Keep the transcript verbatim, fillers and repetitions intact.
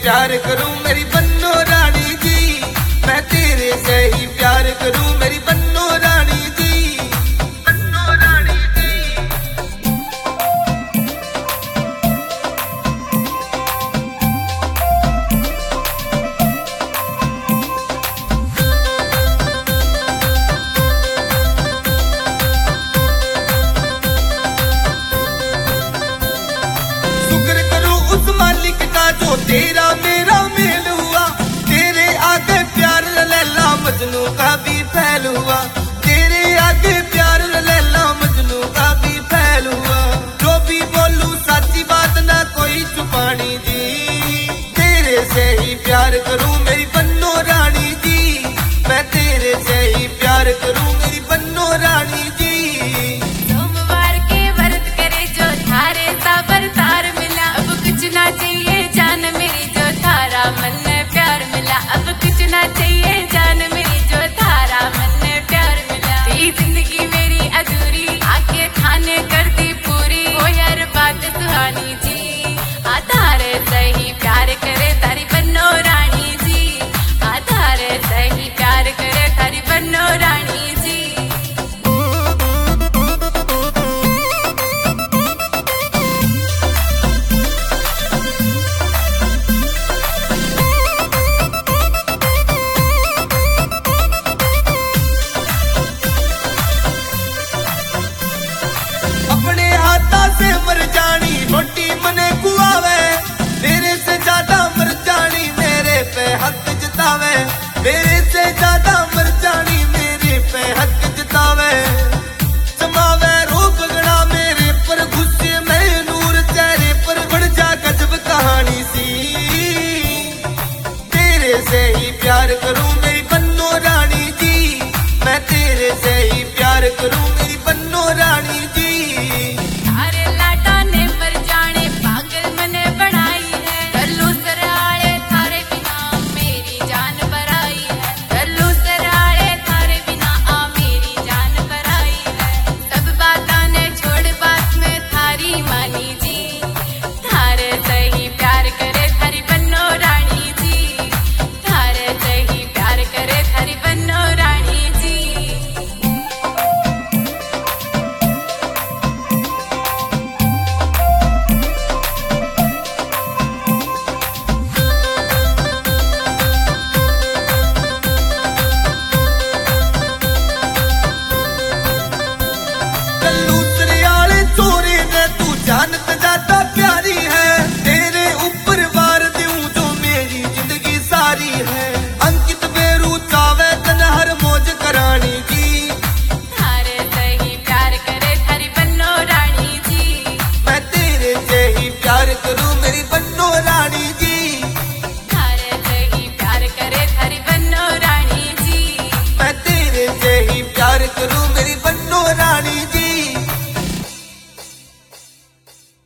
प्यार करूं मेरी बन्नो रानी जी, मैं तेरे से ही प्यार करूं मेरी बन्नो रानी जी, बन्नो रानी जी। शुक्र करूं उस मालिक का जो तेरा मेरा मेल हुआ, तेरे आगे प्यार लैला मजनू का भी फैल हुआ, तेरे आगे प्यार लैला मजनू का भी फैल हुआ। जो भी बोलूं सच्ची बात ना कोई छुपानी जी, तेरे से ही प्यार करूं मेरी बन्नो रानी जी, मैं तेरे से ही प्यार करूं मेरी बन्नो रानी जी। सोमवार के व्रत करे जो थारे साबर तार मिला, अब कुछ ना चाहिए जान मेरी जो थारा मन में प्यार मिला, अब कुछ ना चाहिए जान मेरी जो थारा मन में प्यार मिला। तेरी जिंदगी मेरी अधूरी आके थाने कर दी पूरी, ओ यार बात सुहानी जी, आ तारे सही प्यार करे तारी बन्नो रानी जी, आ तारे सही प्यार करे तारी बन्नो रानी जी। अपने हाथा से मर जानी रोटी मने कुआवे, तेरे से ज्यादा मर जानी मेरे पे हक जतावे, मेरे से ज्यादा मर जानी मेरे पे हक जतावे। जमावे रोक गड़ा मेरे पर गुस्से में नूर चेहरे पर बढ़ जा गजब कहानी सी, तेरे से ही प्यार करूं मेरी बन्नो रानी जी, मैं तेरे से ही प्यार करूं मेरी बन्नो रानी जी। थारे लाटा ने मर जाने पागल मने बनाई है, गल्लू सराले थारे बिना मेरी जान बराई है, गल्लू सराले थारे बिना आ मेरी जान बराई है। सब बातां ने छोड़ बात में थारी मानी जी, थारे सही प्यार करे थारी बन्नो रानी जी, थारे सही प्यार करे थारी बन्नो रानी जी। कल्लू सरियाले चोरे ने तू जानत ज्यादा प्यारी है, तेरे ऊपर वार दूं जो मेरी जिंदगी सारी है। अंकित बेरू चावे तन हर मौज करानी जी, थारे सही प्यार करे थारी बन्नो रानी जी, मैं तेरे से ही प्यार करूं मेरी बन्नो रानी